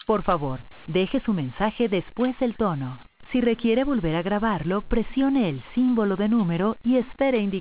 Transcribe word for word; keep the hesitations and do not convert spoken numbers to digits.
Por favor, deje su mensaje después del tono. Si requiere volver a grabarlo, presione el símbolo de número y espere indicaciones.